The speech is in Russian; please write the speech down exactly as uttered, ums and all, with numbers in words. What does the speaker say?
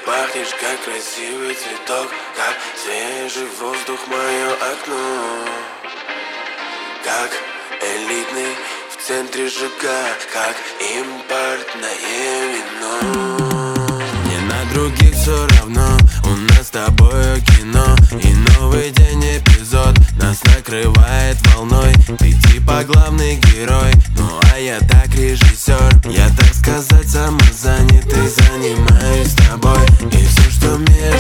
пахнешь, как красивый цветок, как свежий воздух мое окно, как элитный в центре ЖК, как импортное вино. Мне на других все равно, у нас с тобою кино. И новый день эпизод нас накрывает волной. Ты типа главный герой, ну а я так режиссер. Я, так сказать, самозанятый, занимаюсь тобой. И все, что мне